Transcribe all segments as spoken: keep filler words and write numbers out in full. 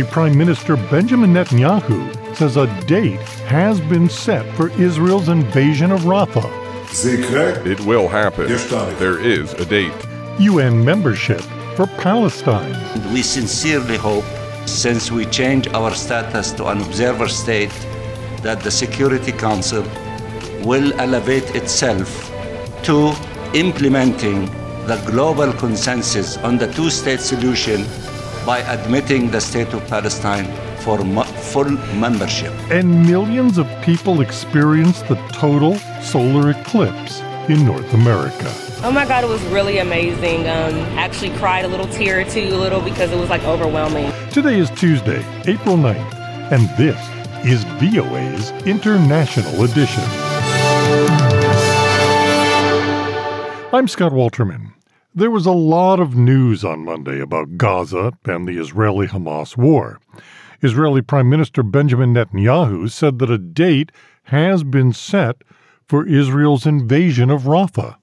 Israeli Prime Minister Benjamin Netanyahu says a date has been set for Israel's invasion of Rafah. It will happen. There is a date. U N membership for Palestine. We sincerely hope, since we change our status to an observer state, that the Security Council will elevate itself to implementing the global consensus on the two-state solution by admitting the State of Palestine for mu- full membership. And millions of people experienced the total solar eclipse in North America. Oh my God, it was really amazing. Um, actually cried a little tear or two, a little, because it was like overwhelming. Today is Tuesday, April ninth, and this is V O A's International Edition. I'm Scott Walterman. There was a lot of news on Monday about Gaza and the Israeli-Hamas war. Israeli Prime Minister Benjamin Netanyahu said that a date has been set for Israel's invasion of Rafah.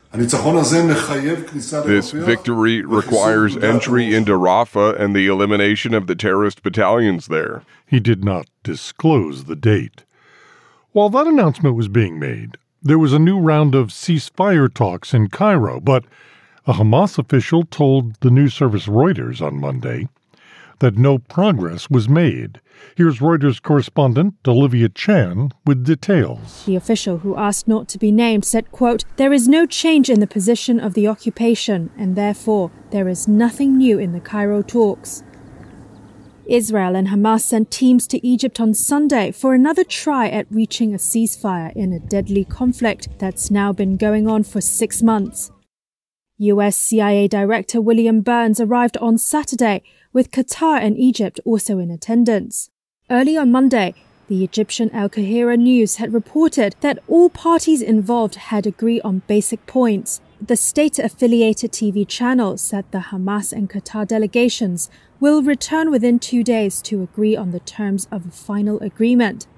This victory requires entry into Rafah and the elimination of the terrorist battalions there. He did not disclose the date. While that announcement was being made, there was a new round of ceasefire talks in Cairo, but a Hamas official told the news service Reuters on Monday that no progress was made. Here's Reuters correspondent Olivia Chan with details. The official, who asked not to be named, said, quote, "There is no change in the position of the occupation, and therefore there is nothing new in the Cairo talks." Israel and Hamas sent teams to Egypt on Sunday for another try at reaching a ceasefire in a deadly conflict that's now been going on for six months. U S C I A Director William Burns arrived on Saturday, with Qatar and Egypt also in attendance. Early on Monday, the Egyptian Al Qahira News had reported that all parties involved had agreed on basic points. The state-affiliated T V channel said the Hamas and Qatar delegations will return within two days to agree on the terms of a final agreement.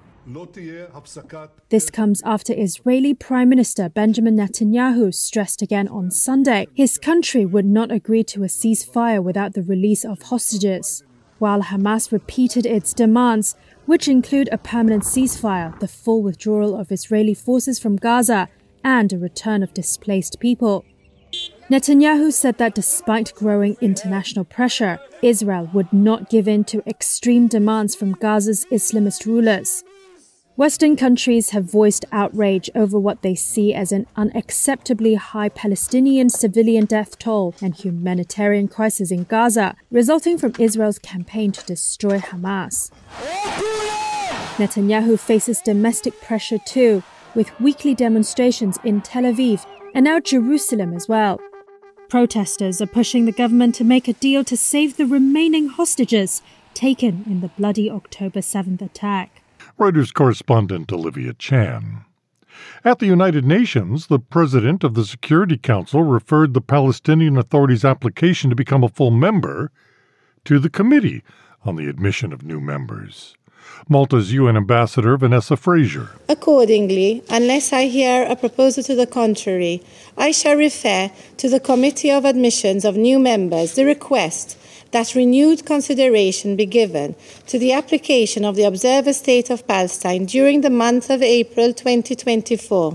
This comes after Israeli Prime Minister Benjamin Netanyahu stressed again on Sunday his country would not agree to a ceasefire without the release of hostages, while Hamas repeated its demands, which include a permanent ceasefire, the full withdrawal of Israeli forces from Gaza, and a return of displaced people. Netanyahu said that despite growing international pressure, Israel would not give in to extreme demands from Gaza's Islamist rulers. Western countries have voiced outrage over what they see as an unacceptably high Palestinian civilian death toll and humanitarian crisis in Gaza, resulting from Israel's campaign to destroy Hamas. Netanyahu faces domestic pressure too, with weekly demonstrations in Tel Aviv and now Jerusalem as well. Protesters are pushing the government to make a deal to save the remaining hostages taken in the bloody October seventh attack. Reuters correspondent Olivia Chan. At the United Nations, the president of the Security Council referred the Palestinian Authority's application to become a full member to the Committee on the Admission of New Members. Malta's U N Ambassador Vanessa Fraser. Accordingly, unless I hear a proposal to the contrary, I shall refer to the Committee of Admissions of New Members the request that renewed consideration be given to the application of the Observer State of Palestine during the month of April twenty twenty-four.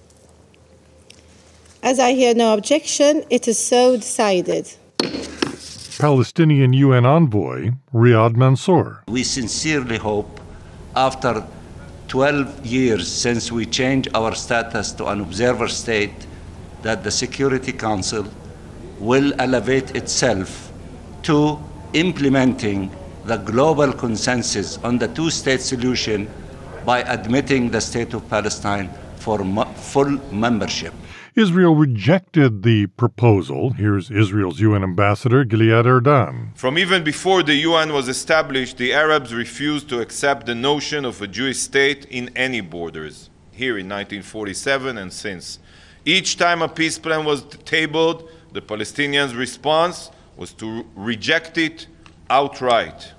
As I hear no objection, it is so decided. Palestinian U N envoy Riyad Mansour. We sincerely hope, after twelve years since we changed our status to an observer state, that the Security Council will elevate itself to implementing the global consensus on the two-state solution by admitting the State of Palestine for mu- full membership. Israel rejected the proposal. Here's Israel's U N Ambassador Gilad Erdan. From even before the U N was established, the Arabs refused to accept the notion of a Jewish state in any borders, here in nineteen forty-seven and since. Each time a peace plan was tabled, the Palestinians' response was to reject it outright.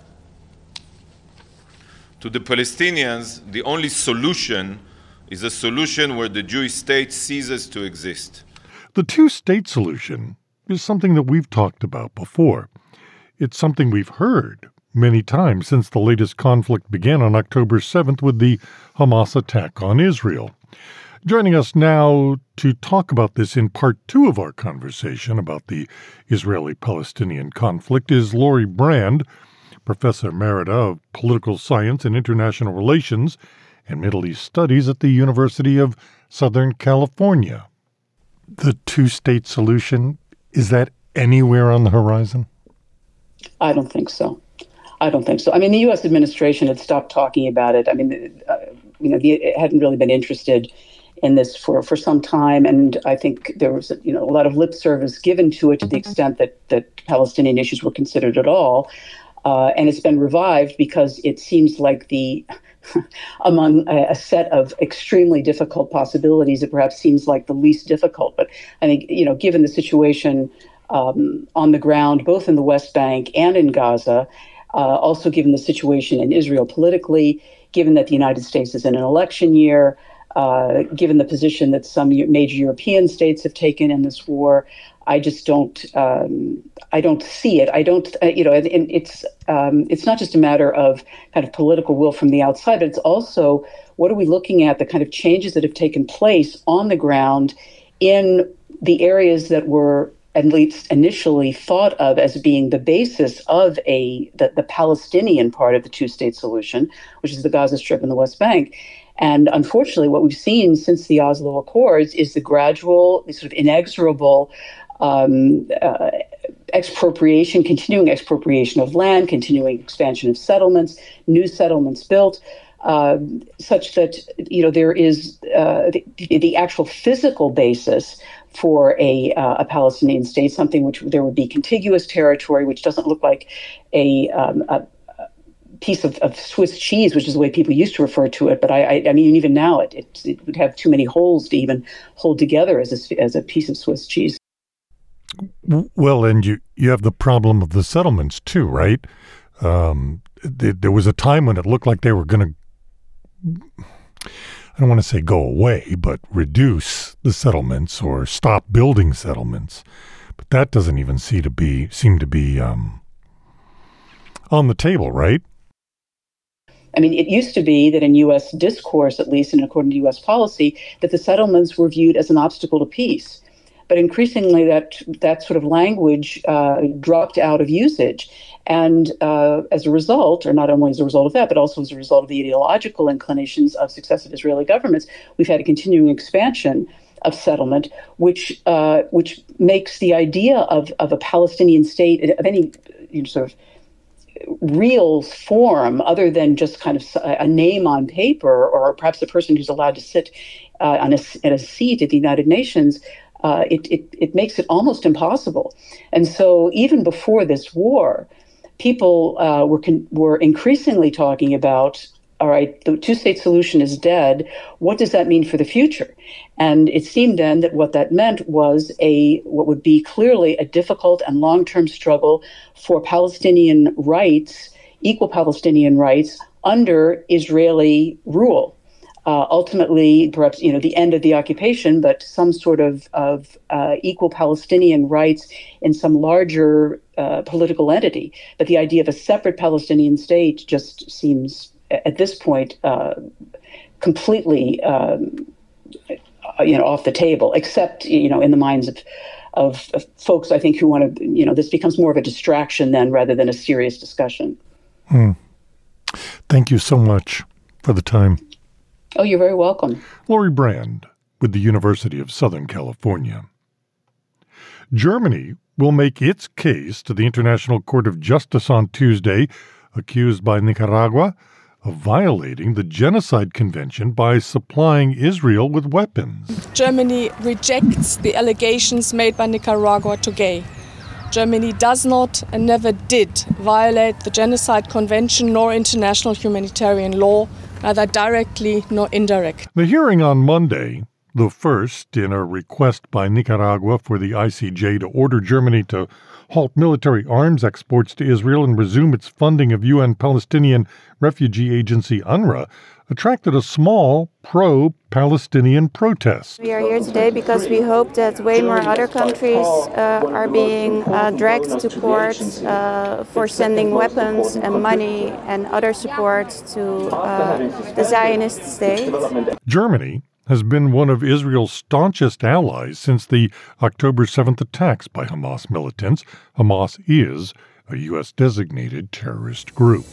To the Palestinians, the only solution is a solution where the Jewish state ceases to exist. The two-state solution is something that we've talked about before. It's something we've heard many times since the latest conflict began on October seventh with the Hamas attack on Israel. Joining us now to talk about this in part two of our conversation about the Israeli-Palestinian conflict is Laurie Brand, Professor Emerita of Political Science and International Relations and Middle East Studies at the University of Southern California. The two-state solution, is that anywhere on the horizon? I don't think so. I don't think so. I mean, the U S administration had stopped talking about it. I mean, uh, you know, it hadn't really been interested in this for, for some time. And I think there was, you know, a lot of lip service given to it to the extent that, that Palestinian issues were considered at all. Uh, and it's been revived because it seems like the, among a, a set of extremely difficult possibilities, it perhaps seems like the least difficult. But I think, you know, given the situation um, on the ground, both in the West Bank and in Gaza, uh, also given the situation in Israel politically, given that the United States is in an election year, Uh, given the position that some major European states have taken in this war, I just don't, um, I don't see it. I don't, uh, you know, and, and it's, um, it's not just a matter of kind of political will from the outside, but it's also what are we looking at, the kind of changes that have taken place on the ground in the areas that were at least initially thought of as being the basis of a the, the Palestinian part of the two-state solution, which is the Gaza Strip and the West Bank. And unfortunately, what we've seen since the Oslo Accords is the gradual, sort of inexorable um, uh, expropriation, continuing expropriation of land, continuing expansion of settlements, new settlements built, uh, such that, you know, there is uh, the, the actual physical basis for a, uh, a Palestinian state, something which there would be contiguous territory, which doesn't look like a, um, a piece of, of Swiss cheese, which is the way people used to refer to it. But I, I, I mean, even now, it, it it would have too many holes to even hold together as a, as a piece of Swiss cheese. Well, and you, you have the problem of the settlements too, right? Um, th- there was a time when it looked like they were going to, I don't want to say go away, but reduce the settlements or stop building settlements. But that doesn't even seem to be, seem to be um, on the table, right? I mean, it used to be that in U S discourse, at least, and according to U S policy, that the settlements were viewed as an obstacle to peace. But increasingly, that that sort of language uh, dropped out of usage. And uh, as a result, or not only as a result of that, but also as a result of the ideological inclinations of successive Israeli governments, we've had a continuing expansion of settlement, which uh, which makes the idea of, of a Palestinian state, of any you know, sort of real form other than just kind of a name on paper, or perhaps a person who's allowed to sit uh, on a, in a seat at the United Nations, uh, it, it, it makes it almost impossible. And so even before this war, people uh, were con- were increasingly talking about, all right, the two-state solution is dead. What does that mean for the future? And it seemed then that what that meant was a what would be clearly a difficult and long-term struggle for Palestinian rights, equal Palestinian rights, under Israeli rule. Uh, ultimately, perhaps, you know, the end of the occupation, but some sort of, of uh, equal Palestinian rights in some larger uh, political entity. But the idea of a separate Palestinian state just seems, at this point, uh, completely, um, you know, off the table, except, you know, in the minds of, of, of folks, I think, who want to, you know, this becomes more of a distraction then rather than a serious discussion. Hmm. Thank you so much for the time. Oh, you're very welcome. Laurie Brand with the University of Southern California. Germany will make its case to the International Court of Justice on Tuesday, accused by Nicaragua of violating the Genocide Convention by supplying Israel with weapons. Germany rejects the allegations made by Nicaragua today. Germany does not and never did violate the Genocide Convention nor international humanitarian law, neither directly nor indirectly. The hearing on Monday the first in a request by Nicaragua for the I C J to order Germany to halt military arms exports to Israel and resume its funding of U N Palestinian refugee agency UNRWA, attracted a small pro-Palestinian protest. We are here today because we hope that way more other countries uh, are being uh, dragged to court uh, for sending weapons and money and other support to uh, the Zionist state. Germany has been one of Israel's staunchest allies since the October seventh attacks by Hamas militants. Hamas is a U S designated terrorist group.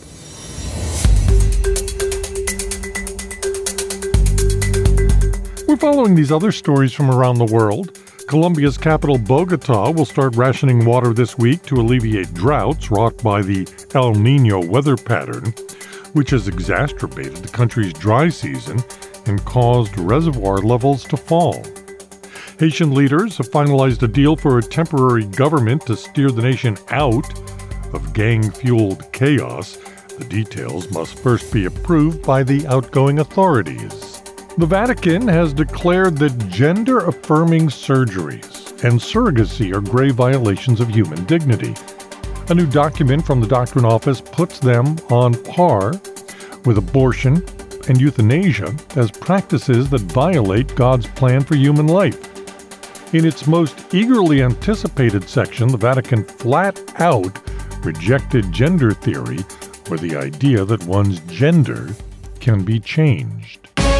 We're following these other stories from around the world. Colombia's capital, Bogota, will start rationing water this week to alleviate droughts wrought by the El Niño weather pattern, which has exacerbated the country's dry season and caused reservoir levels to fall. Haitian leaders have finalized a deal for a temporary government to steer the nation out of gang-fueled chaos. The details must first be approved by the outgoing authorities. The Vatican has declared that gender-affirming surgeries and surrogacy are grave violations of human dignity. A new document from the Doctrine Office puts them on par with abortion and euthanasia as practices that violate God's plan for human life. In its most eagerly anticipated section, the Vatican flat out rejected gender theory, or the idea that one's gender can be changed.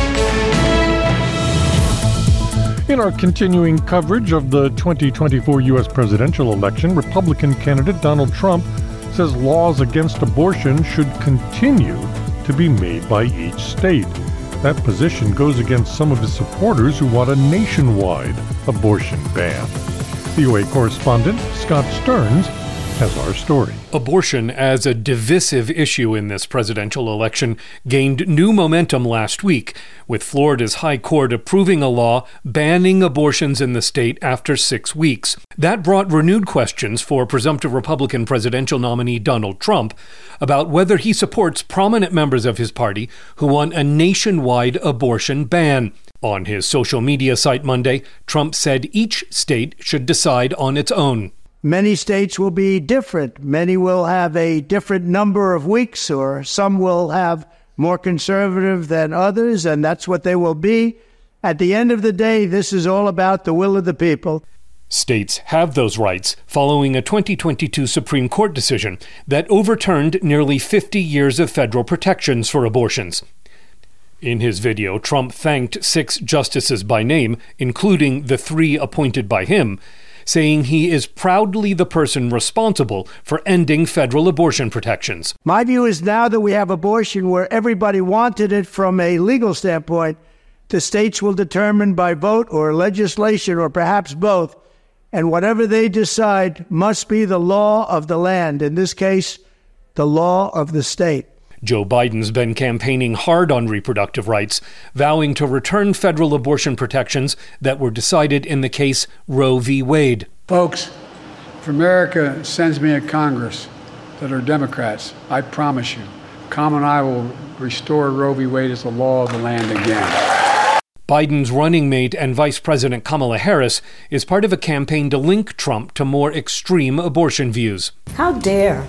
In our continuing coverage of the twenty twenty-four U S presidential election, Republican candidate Donald Trump says laws against abortion should continue to be made by each state. That position goes against some of his supporters who want a nationwide abortion ban. V O A correspondent Scott Stearns has our story. Abortion as a divisive issue in this presidential election gained new momentum last week, with Florida's High Court approving a law banning abortions in the state after six weeks. That brought renewed questions for presumptive Republican presidential nominee Donald Trump about whether he supports prominent members of his party who want a nationwide abortion ban. On his social media site Monday, Trump said each state should decide on its own. Many states will be different. Many will have a different number of weeks, or some will have more conservative than others, and that's what they will be. At the end of the day, this is all about the will of the people. States have those rights following a twenty twenty-two Supreme Court decision that overturned nearly fifty years of federal protections for abortions. In his video, Trump thanked six justices by name, including the three appointed by him, saying he is proudly the person responsible for ending federal abortion protections. My view is now that we have abortion where everybody wanted it from a legal standpoint, the states will determine by vote or legislation or perhaps both, and whatever they decide must be the law of the land, in this case, the law of the state. Joe Biden's been campaigning hard on reproductive rights, vowing to return federal abortion protections that were decided in the case Roe v. Wade. Folks, if America sends me a Congress that are Democrats, I promise you, Tom and I will restore Roe v. Wade as the law of the land again. Biden's running mate and Vice President Kamala Harris is part of a campaign to link Trump to more extreme abortion views. How dare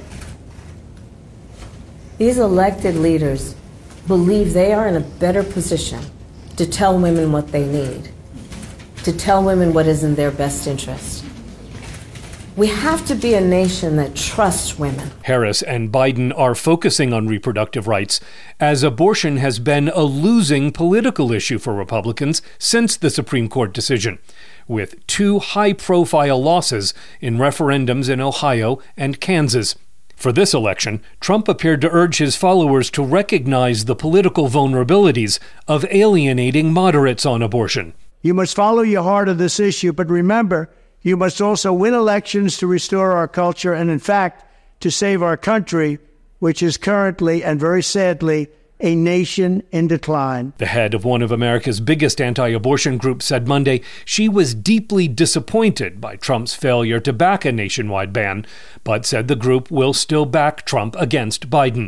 these elected leaders believe they are in a better position to tell women what they need, to tell women what is in their best interest. We have to be a nation that trusts women. Harris and Biden are focusing on reproductive rights, as abortion has been a losing political issue for Republicans since the Supreme Court decision, with two high-profile losses in referendums in Ohio and Kansas. For this election, Trump appeared to urge his followers to recognize the political vulnerabilities of alienating moderates on abortion. You must follow your heart of this issue, but remember, you must also win elections to restore our culture and, in fact, to save our country, which is currently, and very sadly, a nation in decline. The head of one of America's biggest anti-abortion groups said Monday she was deeply disappointed by Trump's failure to back a nationwide ban, but said the group will still back Trump against Biden.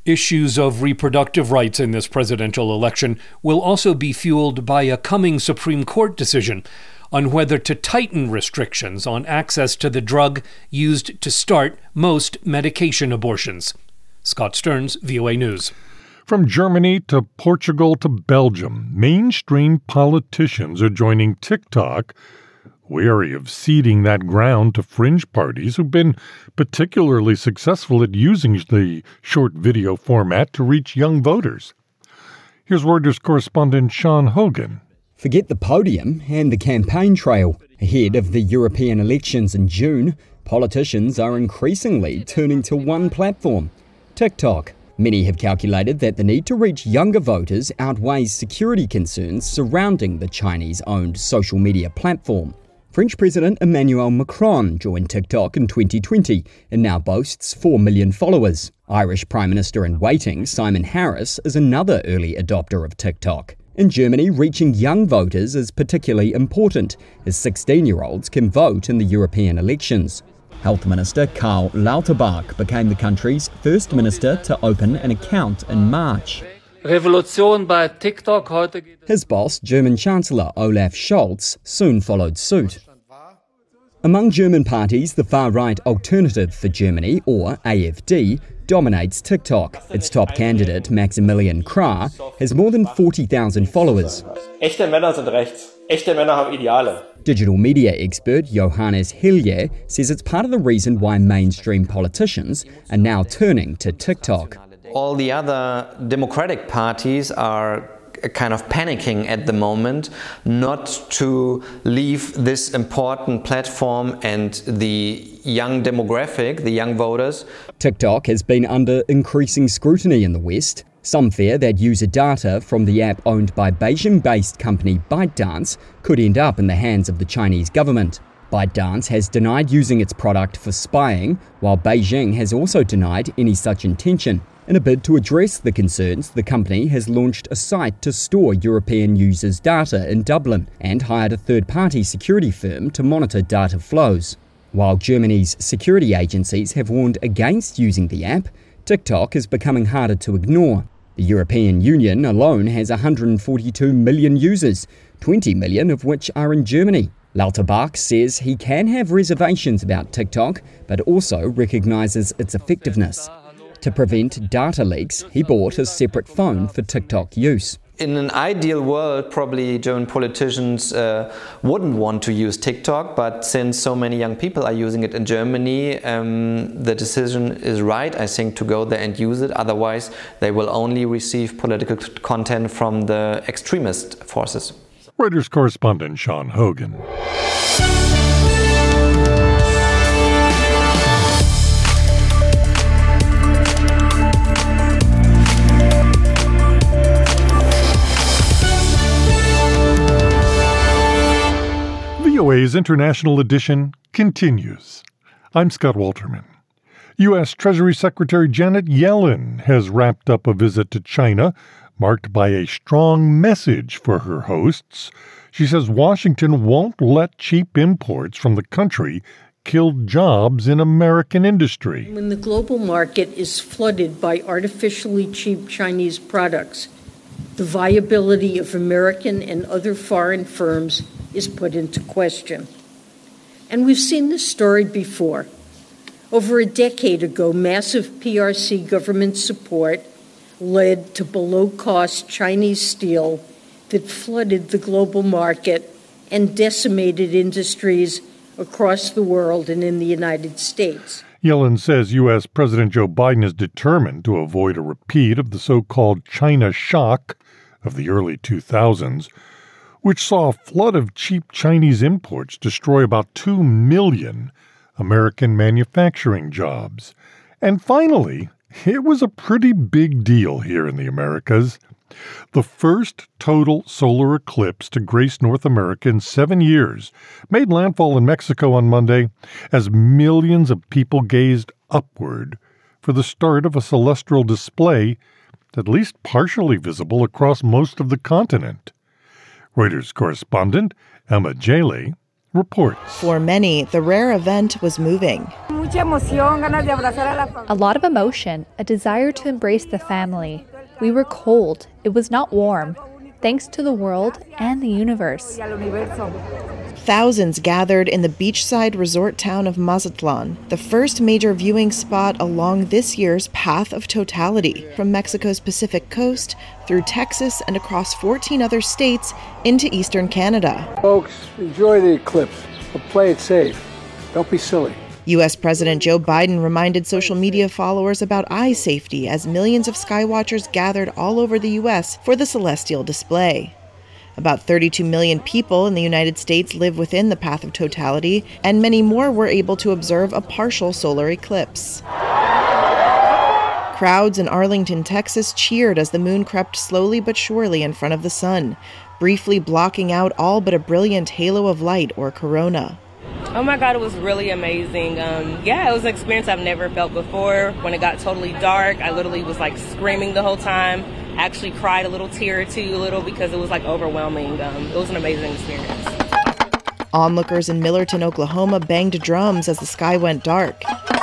Issues of reproductive rights in this presidential election will also be fueled by a coming Supreme Court decision on whether to tighten restrictions on access to the drug used to start most medication abortions. Scott Stearns, V O A News. From Germany to Portugal to Belgium, mainstream politicians are joining TikTok, wary of ceding that ground to fringe parties who've been particularly successful at using the short video format to reach young voters. Here's Reuters correspondent Sean Hogan. Forget the podium and the campaign trail. Ahead of the European elections in June, politicians are increasingly turning to one platform, TikTok. Many have calculated that the need to reach younger voters outweighs security concerns surrounding the Chinese-owned social media platform. French President Emmanuel Macron joined TikTok in twenty twenty and now boasts four million followers. Irish Prime Minister-in-waiting Simon Harris is another early adopter of TikTok. In Germany, reaching young voters is particularly important, as sixteen-year-olds can vote in the European elections. Health Minister Karl Lauterbach became the country's first minister to open an account in March. Revolution bei TikTok heute. His boss, German Chancellor Olaf Scholz, soon followed suit. Among German parties, the far-right Alternative for Germany, or A F D, dominates TikTok. Its top candidate, Maximilian Krah, has more than forty thousand followers. Echte Männer sind rechts. Echte Männer haben Ideale. Digital media expert Johannes Hilje says it's part of the reason why mainstream politicians are now turning to TikTok. All the other democratic parties are kind of panicking at the moment not to leave this important platform and the young demographic, the young voters. TikTok has been under increasing scrutiny in the West. Some fear that user data from the app owned by Beijing-based company ByteDance could end up in the hands of the Chinese government. ByteDance has denied using its product for spying, while Beijing has also denied any such intention. In a bid to address the concerns, the company has launched a site to store European users' data in Dublin and hired a third-party security firm to monitor data flows. While Germany's security agencies have warned against using the app, TikTok is becoming harder to ignore. The European Union alone has one hundred forty-two million users, twenty million of which are in Germany. Lauterbach says he can have reservations about TikTok, but also recognises its effectiveness. To prevent data leaks, he bought a separate phone for TikTok use. In an ideal world, probably German politicians uh, wouldn't want to use TikTok, but since so many young people are using it in Germany, um, the decision is right, I think, to go there and use it. Otherwise, they will only receive political content from the extremist forces. Reuters correspondent Sean Hogan. V O A's International Edition continues. I'm Scott Walterman. U S Treasury Secretary Janet Yellen has wrapped up a visit to China, marked by a strong message for her hosts. She says Washington won't let cheap imports from the country kill jobs in American industry. When the global market is flooded by artificially cheap Chinese products, the viability of American and other foreign firms is put into question. And we've seen this story before. Over a decade ago, massive P R C government support led to below-cost Chinese steel that flooded the global market and decimated industries across the world and in the United States. Yellen says U S. President Joe Biden is determined to avoid a repeat of the so-called China shock of the early two thousands, which saw a flood of cheap Chinese imports destroy about two million American manufacturing jobs. And finally, it was a pretty big deal here in the Americas. The first total solar eclipse to grace North America in seven years made landfall in Mexico on Monday as millions of people gazed upward for the start of a celestial display at least partially visible across most of the continent. Reuters correspondent Emma Jaley reports. For many, the rare event was moving. A lot of emotion, a desire to embrace the family. We were cold. It was not warm. Thanks to the world and the universe. Thousands gathered in the beachside resort town of Mazatlan, the first major viewing spot along this year's Path of Totality, from Mexico's Pacific coast through Texas and across fourteen other states into eastern Canada. Folks, enjoy the eclipse, but play it safe. Don't be silly. U S President Joe Biden reminded social media followers about eye safety as millions of skywatchers gathered all over the U S for the celestial display. About thirty-two million people in the United States live within the Path of Totality, and many more were able to observe a partial solar eclipse. Crowds in Arlington, Texas cheered as the moon crept slowly but surely in front of the sun, briefly blocking out all but a brilliant halo of light or corona. Oh my God, it was really amazing. Um, yeah, it was an experience I've never felt before. When it got totally dark, I literally was like screaming the whole time. I actually cried a little tear or two, a little, because it was like overwhelming. Um, it was an amazing experience. Onlookers in Millerton, Oklahoma banged drums as the sky went dark.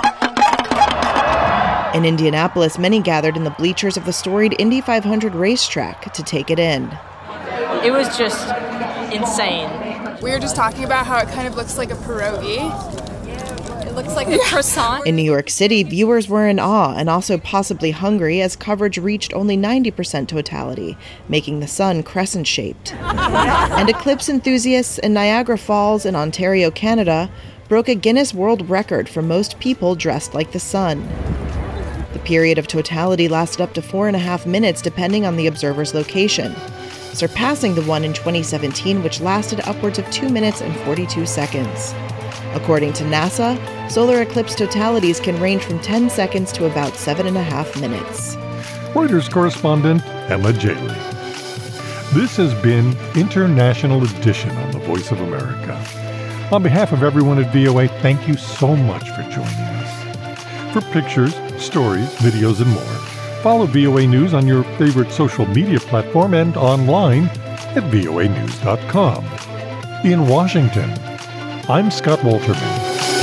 In Indianapolis, many gathered in the bleachers of the storied Indy five hundred racetrack to take it in. It was just insane. We were just talking about how it kind of looks like a pierogi. It looks like a croissant. In New York City, viewers were in awe and also possibly hungry as coverage reached only ninety percent totality, making the sun crescent-shaped. And eclipse enthusiasts in Niagara Falls in Ontario, Canada, broke a Guinness World Record for most people dressed like the sun. The period of totality lasted up to four and a half minutes depending on the observer's location, surpassing the one in twenty seventeen, which lasted upwards of two minutes and forty-two seconds. According to NASA, solar eclipse totalities can range from ten seconds to about seven and a half minutes. Reuters correspondent Emma Jaley. This has been International Edition on the Voice of America. On behalf of everyone at V O A, thank you so much for joining us. For pictures, stories, videos, and more, follow V O A News on your favorite social media platform and online at V O A news dot com. In Washington, I'm Scott Walterman.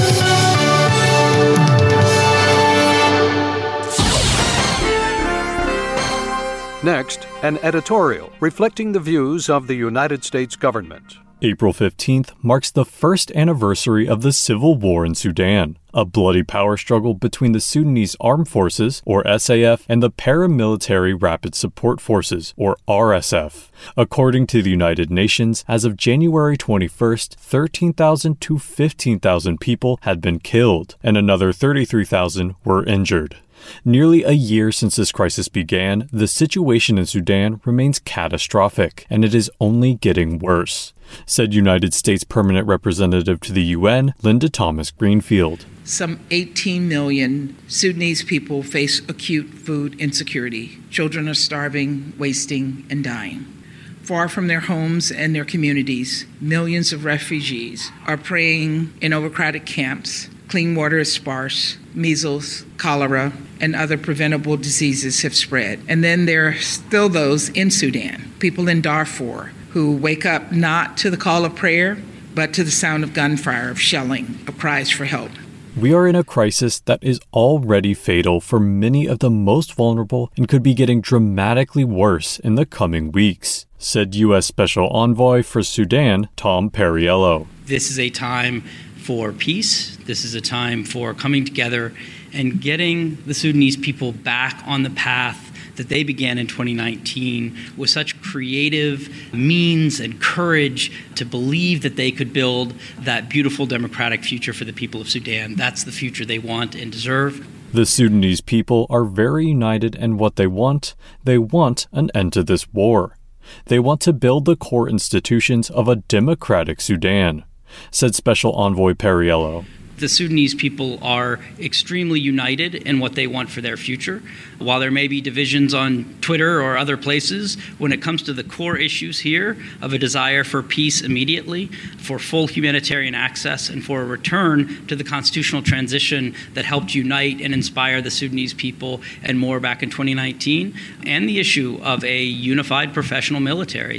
Next, an editorial reflecting the views of the United States government. April fifteenth marks the first anniversary of the civil war in Sudan, a bloody power struggle between the Sudanese Armed Forces, or S A F, and the Paramilitary Rapid Support Forces, or R S F. According to the United Nations, as of January twenty-first, thirteen thousand to fifteen thousand people had been killed, and another thirty-three thousand were injured. Nearly a year since this crisis began, the situation in Sudan remains catastrophic, and it is only getting worse, said United States Permanent Representative to the U N, Linda Thomas-Greenfield. Some eighteen million Sudanese people face acute food insecurity. Children are starving, wasting, and dying. Far from their homes and their communities, millions of refugees are praying in overcrowded camps. Clean water is sparse. Measles, cholera, and other preventable diseases have spread. And then there are still those in Sudan, people in Darfur, who wake up not to the call of prayer, but to the sound of gunfire, of shelling, of cries for help. We are in a crisis that is already fatal for many of the most vulnerable and could be getting dramatically worse in the coming weeks, said U S Special Envoy for Sudan, Tom Perriello. This is a time for peace. This is a time for coming together and getting the Sudanese people back on the path that they began in twenty nineteen with such creative means and courage to believe that they could build that beautiful democratic future for the people of Sudan. That's the future they want and deserve. The Sudanese people are very united in what they want. They want an end to this war. They want to build the core institutions of a democratic Sudan, said Special Envoy Perriello. The Sudanese people are extremely united in what they want for their future. While there may be divisions on Twitter or other places, when it comes to the core issues here of a desire for peace immediately, for full humanitarian access, and for a return to the constitutional transition that helped unite and inspire the Sudanese people and more back in twenty nineteen, and the issue of a unified professional military,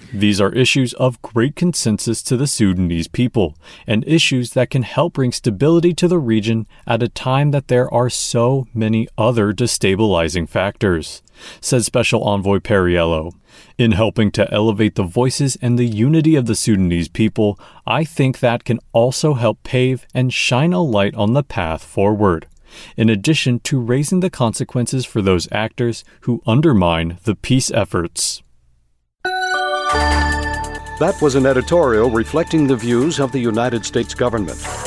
These are issues of great consensus to the Sudanese people, and issues that can help bring stability to the region at a time that there are so many other destabilizing factors, said Special Envoy Perriello. In helping to elevate the voices and the unity of the Sudanese people, I think that can also help pave and shine a light on the path forward, in addition to raising the consequences for those actors who undermine the peace efforts. That was an editorial reflecting the views of the United States government.